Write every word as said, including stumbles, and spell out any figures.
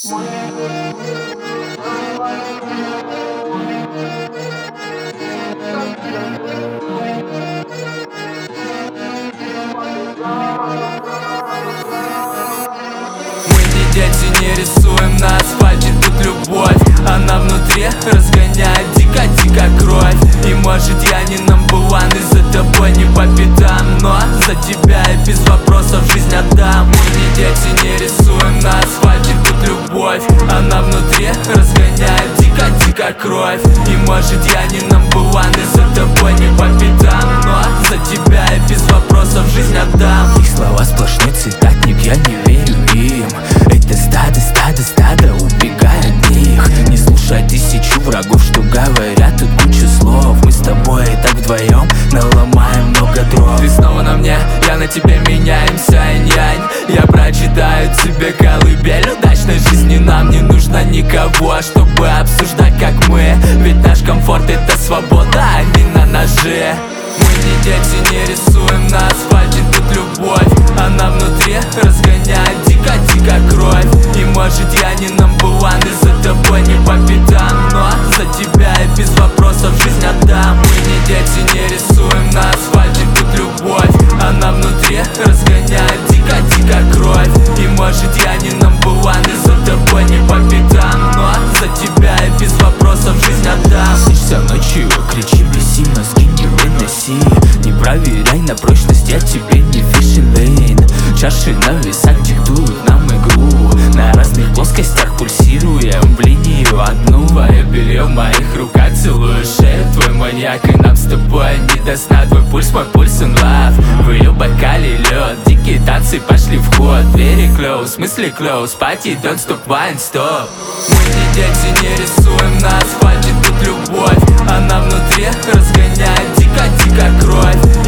Дети, не рисуем на асфальте тут любовь. Она внутри разгоняет дико-дико кровь. И может я не number one, и за тобой не по пятам, но за тебя я без вопросов жизнь отдам. Мы не дети, не рисуем на асфальте тут любовь. Она внутри разгоняет дико-дико кровь. И может я не number one, и за тобой не по пятам, но за тебя я без вопросов жизнь отдам. Их слова сплошной цитатник, я не верю им. Это стадо, стадо, стадо, убегай от них. Не слушай тысячу врагов, что говорят тут кучу слов. Мы с тобой и так вдвоем наломаем много дров. Ты снова на мне, я на тебе, меняемся инь-янь. Я прочитаю тебе колыбель удачной жизни. Нам не нужно никого, чтобы обсуждать как мы. Ведь наш комфорт это свобода, а не на ноже. Мы не дети, не рисуем на асфальте тут любовь. Она внутри разгоняет дико-дико кровь. И может я не number one, и за тобой не по пятам, но за тебя я без вопросов жизнь отдам. Мы не дети, не рисуем на асфальте тут любовь. Она внутри разгоняет дико-дико кровь. И может я не number one, и за тобой не по пятам, но за тебя я без вопросов жизнь отдам. Снишься ночью, кричи, беси, мозги не выноси. Не проверяй на прочность, я тебе не фишинг. Чаши на весах диктуют нам игру. На разных плоскостях пульсируем в линию одну. Твое белье в моих руках, целую шею. Твой маньяк, и нам с тобой не до сна. Твой пульс, мой пульс in love. В ее бокале лед, дикие танцы пошли в ход. Двери close, в смысле close, party don't stop, wine stop. Мы не дети, не рисуем на асфальте тут любовь. Она внутри разгоняет дико-дико кровь.